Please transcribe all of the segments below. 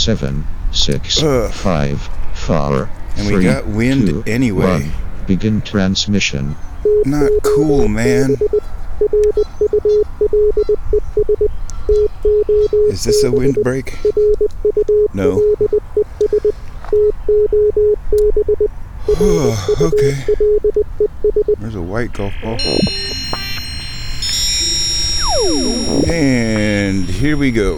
7, 6, Ugh. 5, 4, And 3, we got wind 2, anyway. 1. Begin transmission. Not cool, man. Is this a windbreak? No. Oh, okay. There's a white golf ball. And here we go.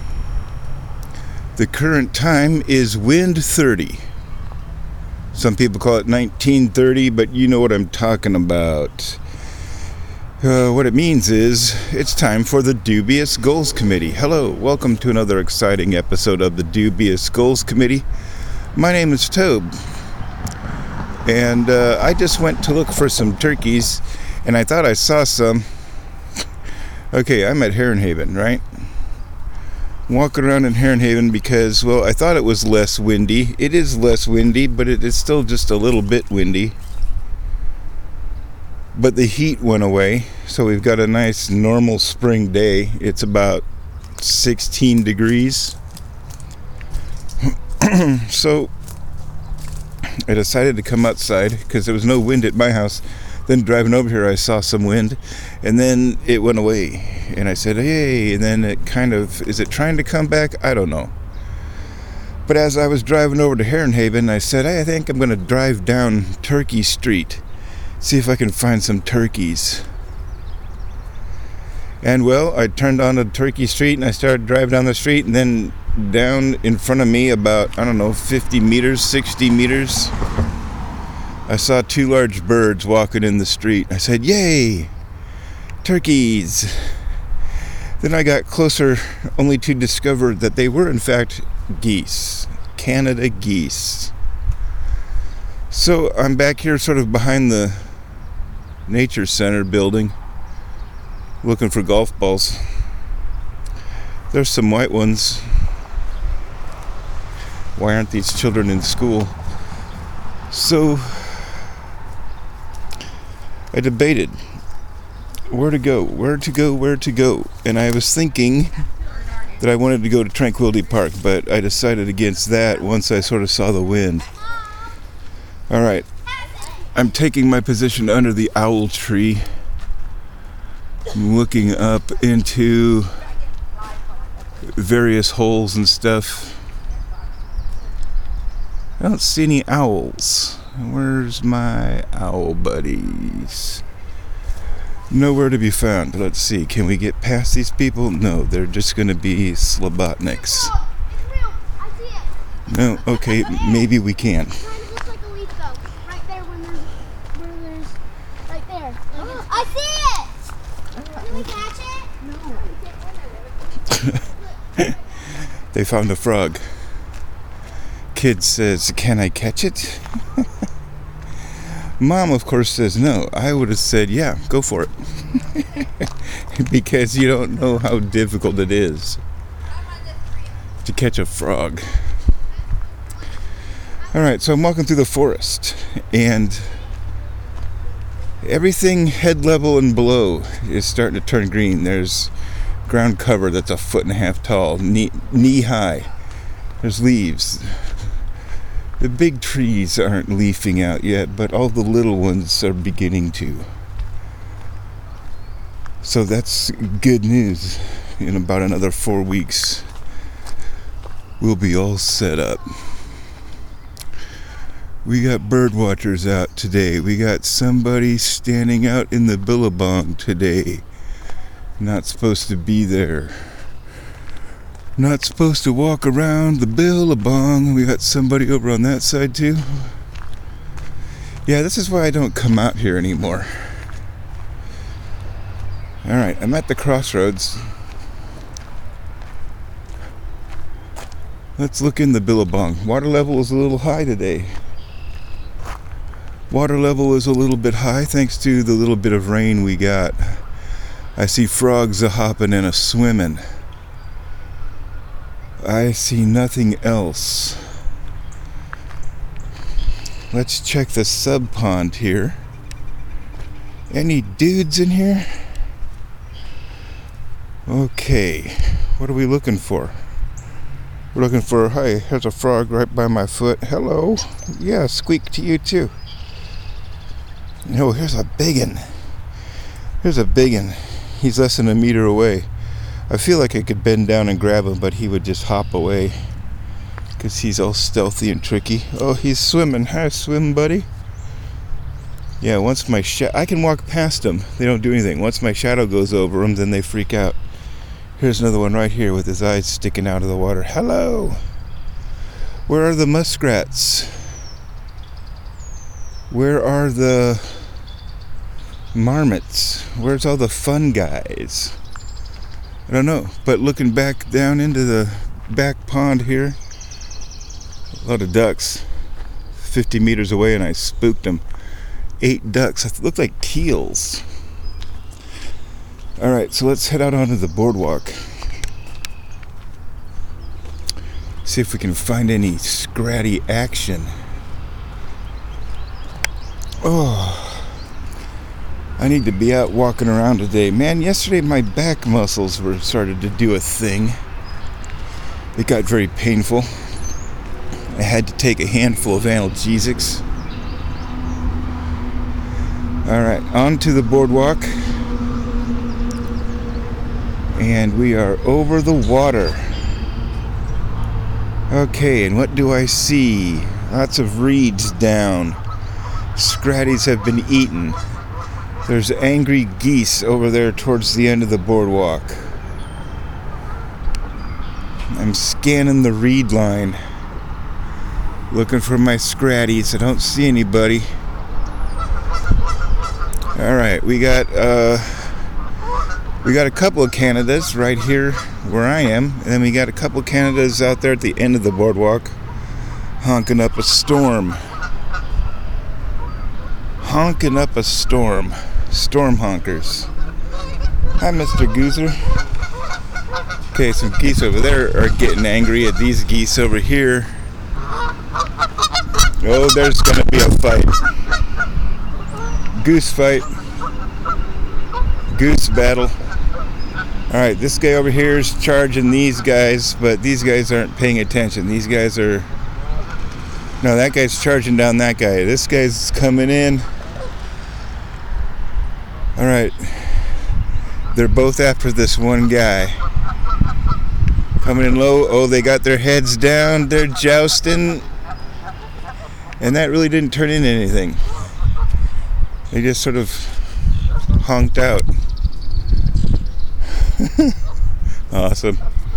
The current time is wind 30. Some people call it 1930, but you know what I'm talking about. What it means is it's time for the Dubious Goals Committee. Hello, welcome to another exciting episode of the Dubious Goals Committee. My name is Tobe, and I just went to look for some turkeys, and I thought I saw some. Okay, I'm at Heron Haven, right? Walking around in Heron Haven because, well, I thought it was less windy. It is less windy, but it is still just a little bit windy. But the heat went away, so we've got a nice normal spring day. It's about 16 degrees. So I decided to come outside because there was no wind at my house. Then driving over here, I saw some wind, and then it went away. And I said, hey, and then it kind of, is it trying to come back? I don't know. But as I was driving over to Heron Haven, I said, hey, I think I'm going to drive down Turkey Street. See if I can find some turkeys. And well, I turned onto Turkey Street and I started driving down the street, and then down in front of me about, 50 meters, 60 meters, I saw two large birds walking in the street. I said, yay, turkeys. Then I got closer only to discover that they were in fact geese, Canada geese. So I'm back here sort of behind the Nature Center building, looking for golf balls. There's some white ones. Why aren't these children in school? So I debated where to go. And I was thinking that I wanted to go to Tranquility Park, but I decided against that once I sort of saw the wind. All right. I'm taking my position under the owl tree. I'm looking up into various holes and stuff. I don't see any owls. Where's my owl buddies? Nowhere to be found. Let's see. Can we get past these people? No, they're just going to be slobotniks. No, okay, maybe we can. I see it! Can we catch it? No. They found a frog. Kid says, can I catch it? Mom, of course, says no. I would have said, yeah, go for it. Because you don't know how difficult it is to catch a frog. All right, so I'm walking through the forest, and everything head level and below is starting to turn green. There's ground cover that's 1.5 feet tall, knee high. There's leaves. The big trees aren't leafing out yet, but all the little ones are beginning to. So that's good news. In about another 4 weeks, we'll be all set up. We got bird watchers out today. We got somebody standing out in the billabong today. Not supposed to be there. Not supposed to walk around the billabong. We got somebody over on that side too. Yeah, this is why I don't come out here anymore. Alright, I'm at the crossroads. Let's look in the billabong. Water level is a little high today. Water level is a little bit high thanks to the little bit of rain we got. I see frogs a-hopping and a-swimming. I see nothing else. Let's check the sub pond here. Any dudes in here? Okay, what are we looking for? We're looking for, hi, there's a frog right by my foot. Hello. Yeah, squeak to you too. No, here's a biggin. Here's a biggin. He's less than a meter away. I feel like I could bend down and grab him, but he would just hop away because he's all stealthy and tricky. Oh, he's swimming. Hi, swim buddy. Yeah, once my I can walk past them. They don't do anything. Once my shadow goes over them, then they freak out. Here's another one right here with his eyes sticking out of the water. Hello. Where are the muskrats? Where are the marmots? Where's all the fun guys? I don't know, but looking back down into the back pond here, a lot of ducks 50 meters away, and I spooked them. 8 ducks. It looked like teals. Alright, so let's head out onto the boardwalk. See if we can find any scratty action. Oh, I need to be out walking around today. Man, yesterday my back muscles started to do a thing. It got very painful. I had to take a handful of analgesics. Alright, on to the boardwalk. And we are over the water. Okay, and what do I see? Lots of reeds down. Scratties have been eaten. There's angry geese over there towards the end of the boardwalk. I'm scanning the reed line, looking for my scratties. I don't see anybody. Alright, we got a couple of Canadas right here where I am, and then we got a couple of Canadas out there at the end of the boardwalk honking up a storm. Honking up a storm. Storm honkers. Hi, Mr. Goozer. Okay, some geese over there are getting angry at these geese over here. Oh, there's gonna be a fight. Goose fight. Goose battle. Alright, this guy over here is charging these guys, but these guys aren't paying attention. These guys are... No, that guy's charging down that guy. This guy's coming in. Alright. They're both after this one guy. Coming in low. Oh, they got their heads down. They're jousting. And that really didn't turn into anything. They just sort of honked out. Awesome.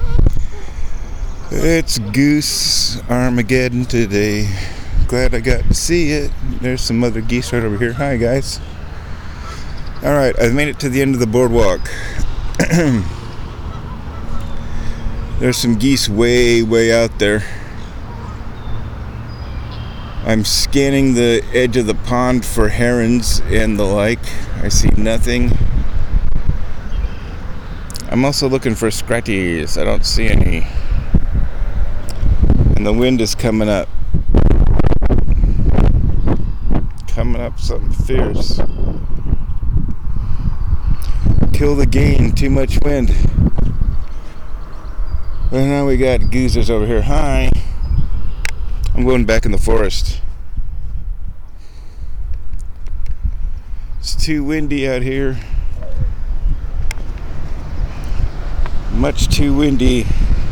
It's Goose Armageddon today. Glad I got to see it. There's some other geese right over here. Hi, guys. Alright, I've made it to the end of the boardwalk. There's some geese way out there. I'm scanning the edge of the pond for herons and the like. I see nothing. I'm also looking for scratties. I don't see any. And the wind is coming up. Coming up something fierce. Kill the gain, too much wind. And now we got goosers over here. Hi. I'm going back in the forest. It's too windy out here. Much too windy.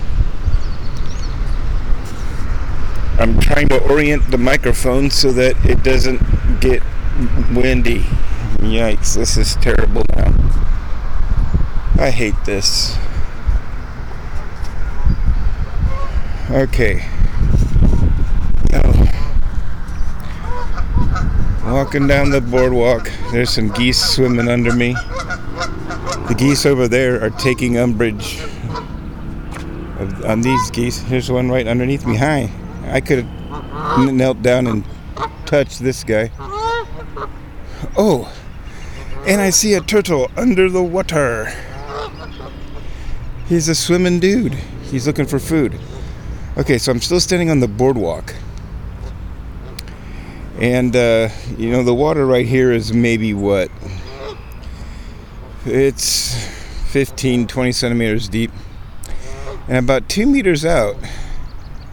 I'm trying to orient the microphone so that it doesn't get windy. Yikes, this is terrible now. I hate this. Okay. Walking down the boardwalk, there's some geese swimming under me. The geese over there are taking umbrage on these geese. Here's one right underneath me. Hi. I could have knelt down and touched this guy. Oh, and I see a turtle under the water. He's a swimming dude. He's looking for food. Okay, so I'm still standing on the boardwalk. And, the water right here is maybe what? It's 15, 20 centimeters deep. And about 2 meters out,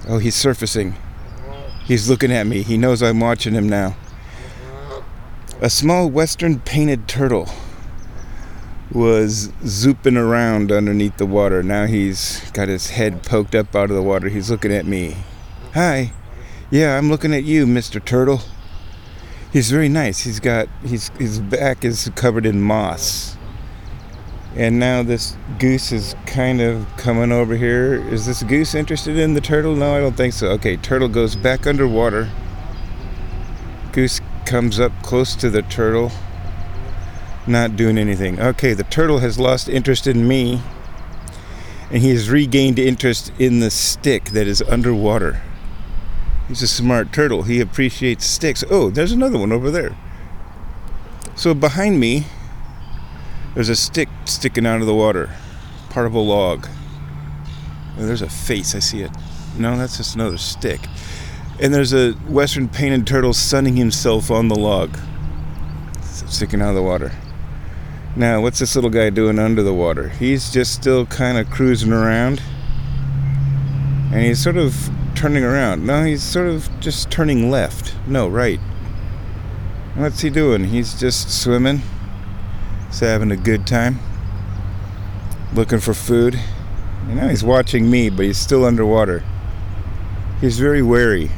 Oh, he's surfacing. He's looking at me. He knows I'm watching him now. A small western painted turtle was zooping around underneath the water. Now he's got his head poked up out of the water. He's looking at me. Hi. Yeah, I'm looking at you, Mr. Turtle. He's very nice. His back is covered in moss. And now this goose is kind of coming over here. Is this goose interested in the turtle? No, I don't think so. Okay, turtle goes back underwater. Goose comes up close to the turtle. Not doing anything. Okay, the turtle has lost interest in me. And he has regained interest in the stick that is underwater. He's a smart turtle. He appreciates sticks. Oh, there's another one over there. So behind me, there's a stick sticking out of the water. Part of a log. Oh, there's a face. I see it. No, that's just another stick. And there's a western painted turtle sunning himself on the log. Sticking out of the water. Now, what's this little guy doing under the water? He's just still kind of cruising around. And he's sort of turning around. No, he's sort of just turning left. No, right. What's he doing? He's just swimming. He's having a good time. Looking for food. You know, he's watching me, but he's still underwater. He's very wary.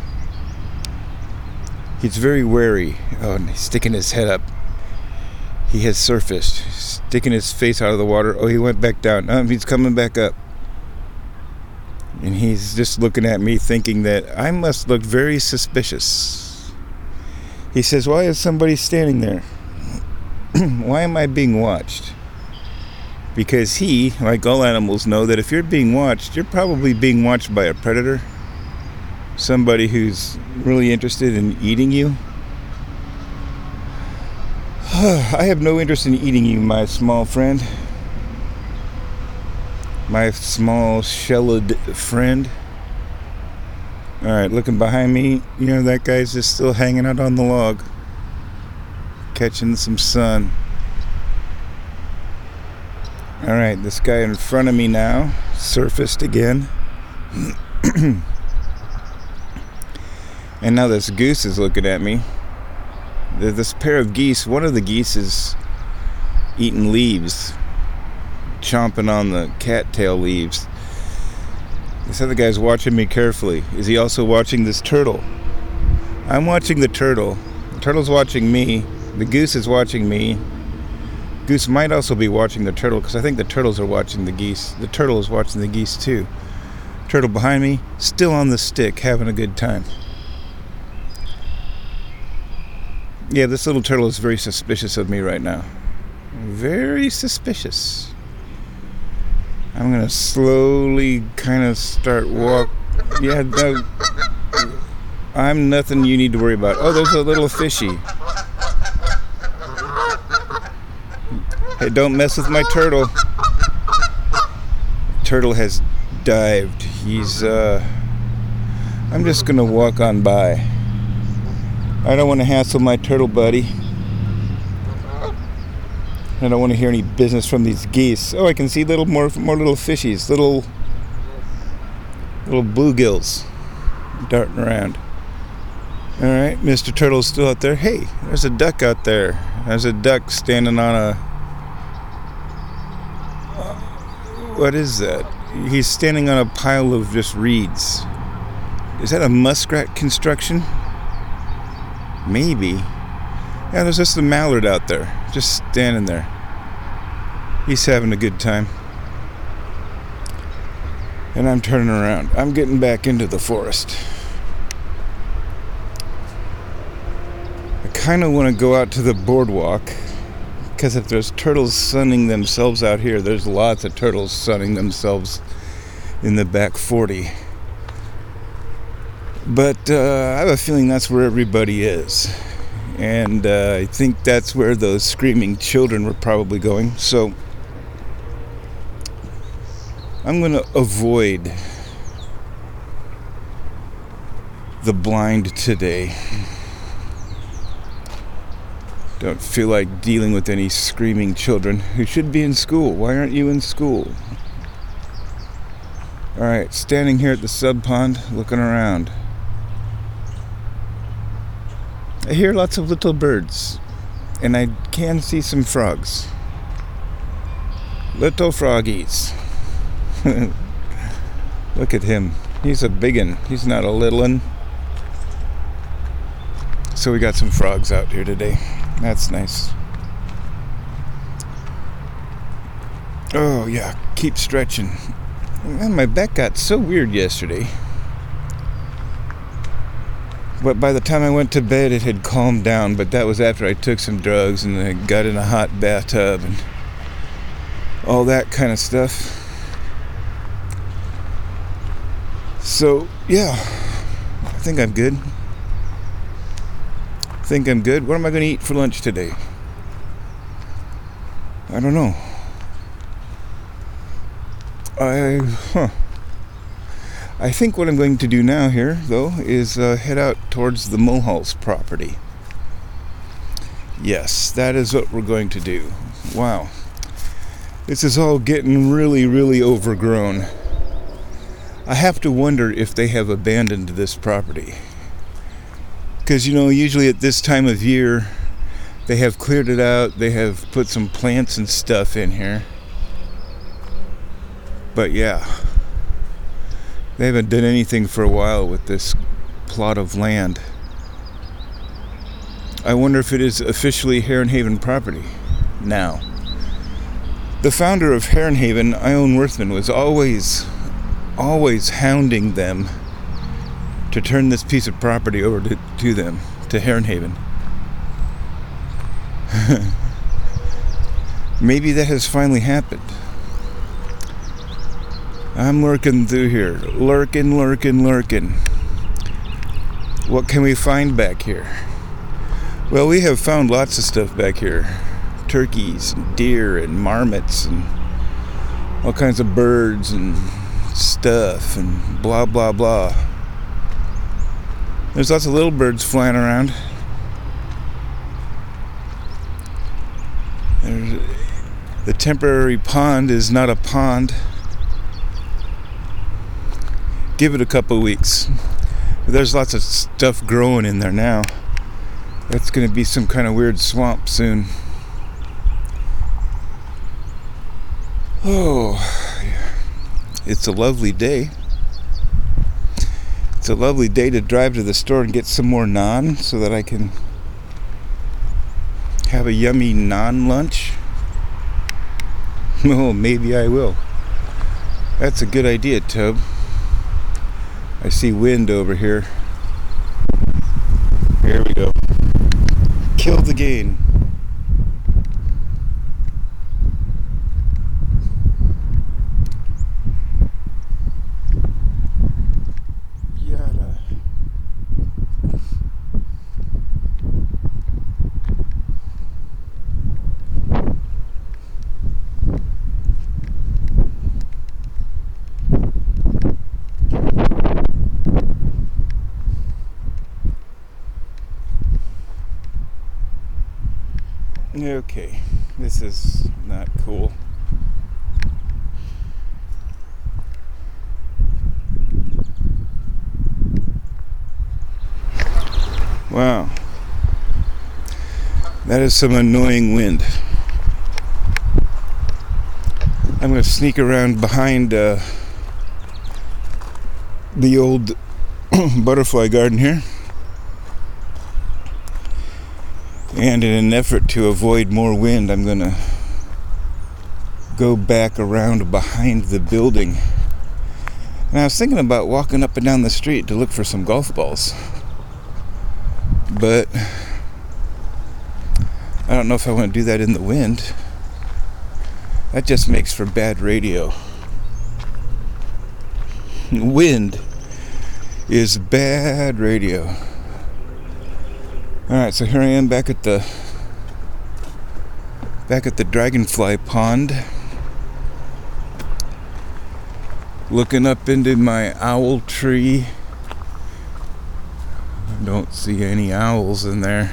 He's very wary. Oh, and he's sticking his head up. He has surfaced. Sticking his face out of the water. Oh, he went back down. He's coming back up. And he's just looking at me thinking that I must look very suspicious. He says, why is somebody standing there? Why am I being watched? Because he, like all animals, know that if you're being watched, you're probably being watched by a predator. Somebody who's really interested in eating you. I have no interest in eating you, my small friend. My small shelled friend. Alright, looking behind me, you know, that guy's just still hanging out on the log. Catching some sun. Alright, this guy in front of me now surfaced again. And now this goose is looking at me. There's this pair of geese. One of the geese is eating leaves. Chomping on the cattail leaves. This other guy's watching me carefully. Is he also watching this turtle? I'm watching the turtle. The turtle's watching me. The goose is watching me. Goose might also be watching the turtle, because I think the turtles are watching the geese. The turtle is watching the geese too. Turtle behind me, still on the stick, having a good time. Yeah, this little turtle is very suspicious of me right now. Very suspicious. I'm gonna slowly kind of start walk. Yeah, no, I'm nothing you need to worry about. Oh, there's a little fishy. Hey, don't mess with my turtle. Turtle has dived. He's, I'm just gonna walk on by. I don't want to hassle my turtle buddy. I don't want to hear any business from these geese. Oh, I can see more little fishies, little bluegills darting around. All right, Mr. Turtle's still out there. Hey, there's a duck out there. There's a duck standing on a... What is that? He's standing on a pile of just reeds. Is that a muskrat construction? Maybe. Yeah, there's just a mallard out there, just standing there. He's having a good time. And I'm turning around. I'm getting back into the forest. I kind of want to go out to the boardwalk, because if there's turtles sunning themselves out here, there's lots of turtles sunning themselves in the back 40. But I have a feeling that's where everybody is. And I think that's where those screaming children were probably going. So I'm going to avoid the blind today. Don't feel like dealing with any screaming children who should be in school. Why aren't you in school? Alright, standing here at the sub pond, looking around. I hear lots of little birds, and I can see some frogs. Little froggies. Look at him. He's a biggin'. He's not a little one. So we got some frogs out here today. That's nice. Oh yeah, keep stretching. Man, my back got so weird yesterday. But by the time I went to bed, it had calmed down. But that was after I took some drugs and I got in a hot bathtub and all that kind of stuff. So, yeah, I think I'm good. What am I going to eat for lunch today? I don't know. I think what I'm going to do now here, though, is head out towards the Mulhalls property. Yes, that is what we're going to do. Wow. This is all getting really, really overgrown. I have to wonder if they have abandoned this property. Because, you know, usually at this time of year, they have cleared it out, they have put some plants and stuff in here. But yeah, they haven't done anything for a while with this plot of land. I wonder if it is officially Heron Haven property now. The founder of Heron Haven, Ione Worthman, was always hounding them to turn this piece of property over to them, to Heron Haven. Maybe that has finally happened. I'm lurking through here. Lurking. What can we find back here? Well, we have found lots of stuff back here. Turkeys, and deer, and marmots, and all kinds of birds, and stuff, and blah, blah, blah. There's lots of little birds flying around. The temporary pond is not a pond. Give it a couple of weeks. But there's lots of stuff growing in there now. That's going to be some kind of weird swamp soon. Oh, it's a lovely day. It's a lovely day to drive to the store and get some more naan so that I can have a yummy naan lunch. Oh, maybe I will. That's a good idea, Tub. I see wind over here. Here we go. Kill the gain. Okay, this is not cool. Wow, that is some annoying wind. I'm going to sneak around behind the old butterfly garden here. And in an effort to avoid more wind, I'm going to go back around behind the building. And I was thinking about walking up and down the street to look for some golf balls. But I don't know if I want to do that in the wind. That just makes for bad radio. Wind is bad radio. Alright, so here I am back at the dragonfly pond, looking up into my owl tree. I don't see any owls in there.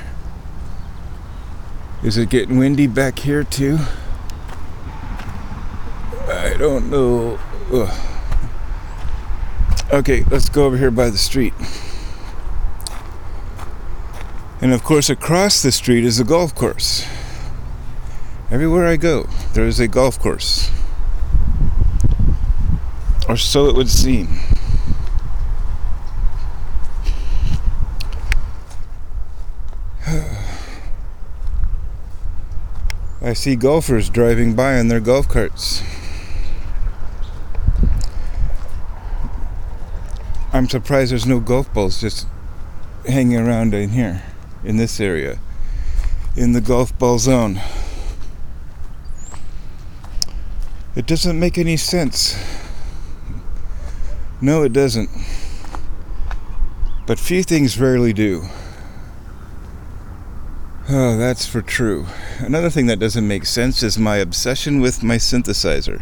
Is it getting windy back here too? I don't know. Ugh. Okay, let's go over here by the street. And of course, across the street is a golf course. Everywhere I go, there is a golf course. Or so it would seem. I see golfers driving by on their golf carts. I'm surprised there's no golf balls just hanging around in here, in this area, in the golf ball zone. It doesn't make any sense. No, it doesn't. But few things rarely do. Oh, that's for true. Another thing that doesn't make sense is my obsession with my synthesizer.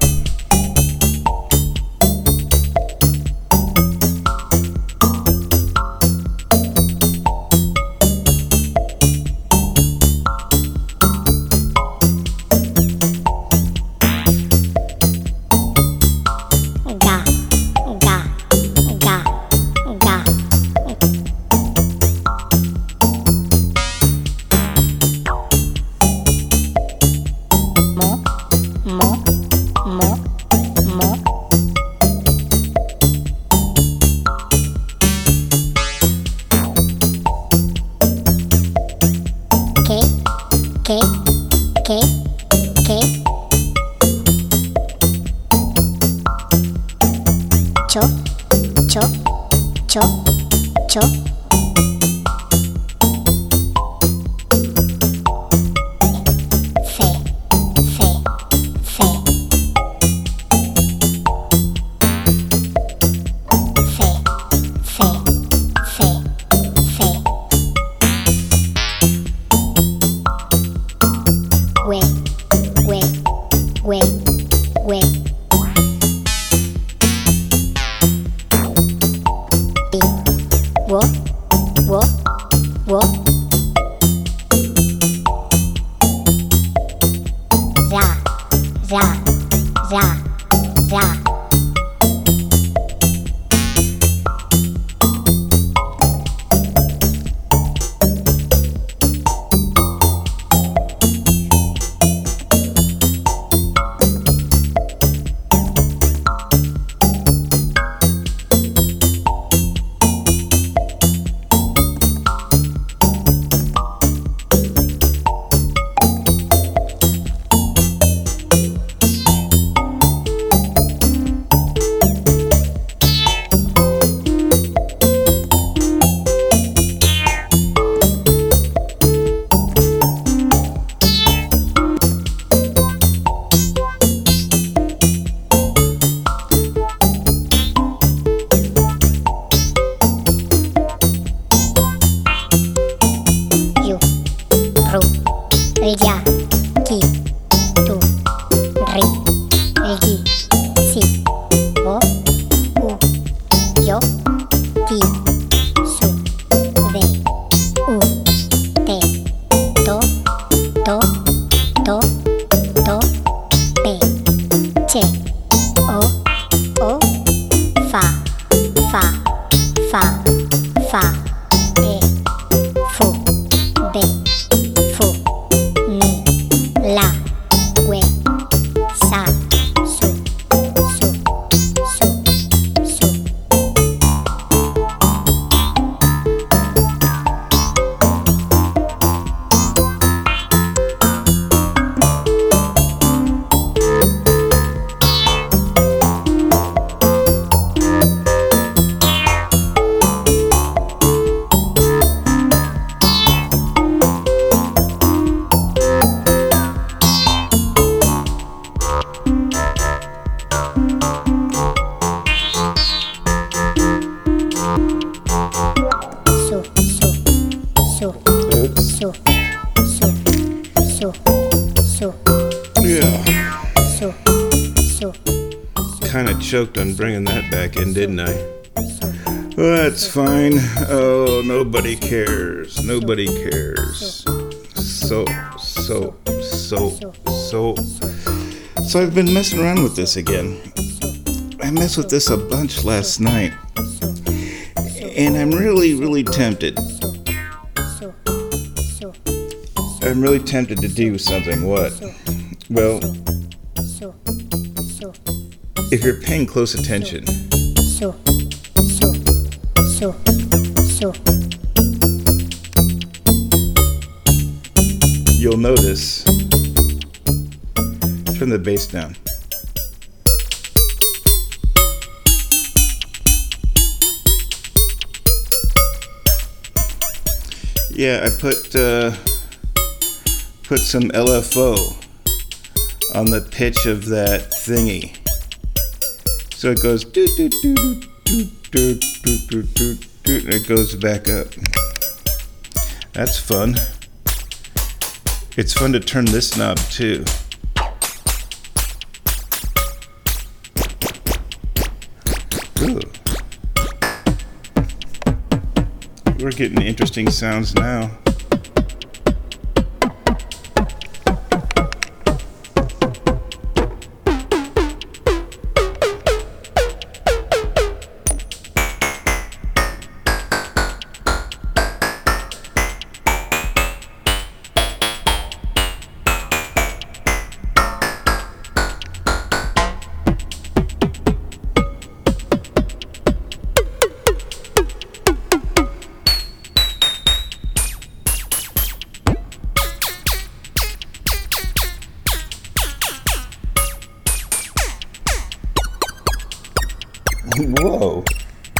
Choked on bringing that back in, didn't I? Well, that's fine. Oh, nobody cares. Nobody cares. So I've been messing around with this again. I messed with this a bunch last night. And I'm really tempted. I'm really tempted to do something. What? Well, if you're paying close attention, you'll notice. Turn the bass down. Yeah, I put some LFO on the pitch of that thingy, so it goes doot doot doot doot doot doot doot doot doot, and it goes back up. That's fun. It's fun to turn this knob too. Ooh. We're getting interesting sounds now. Whoa.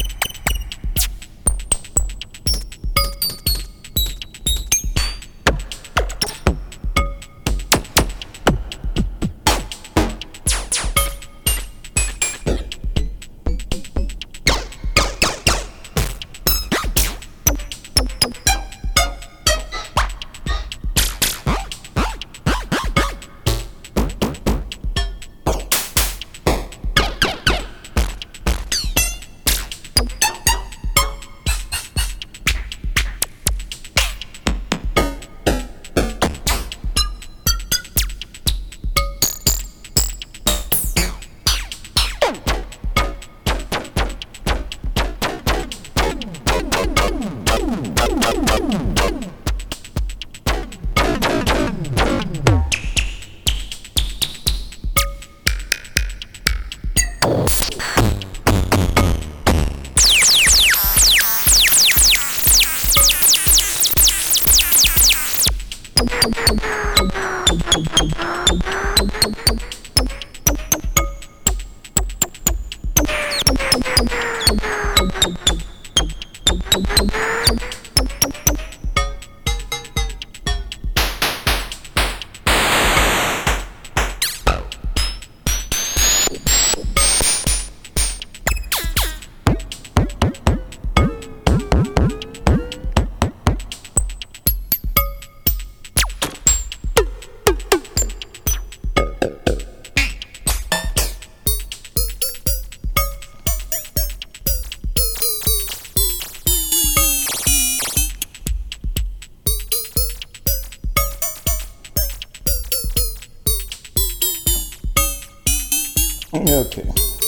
Okay.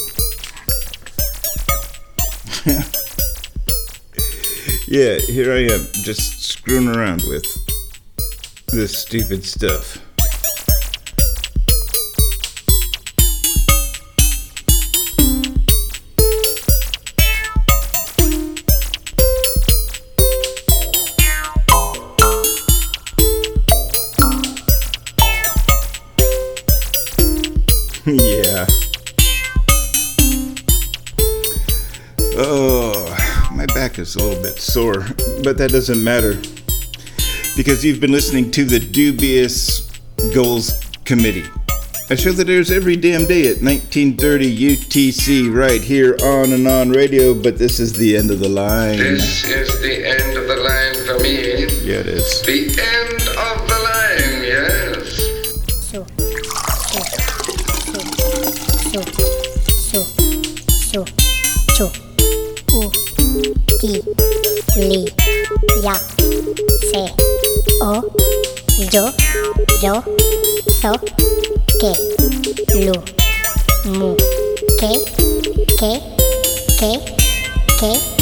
Yeah, here I am, just screwing around with this stupid stuff. Yeah. Oh, my back is a little bit sore, but that doesn't matter because you've been listening to the Dubious Goals Committee, a show that airs every damn day at 1930 UTC right here on and on radio, but this is the end of the line. This is the end of the line for me. Yeah, it is. The end of the line, yes. Li, ya, se, o, yo, so, que, lu, mu, que, que,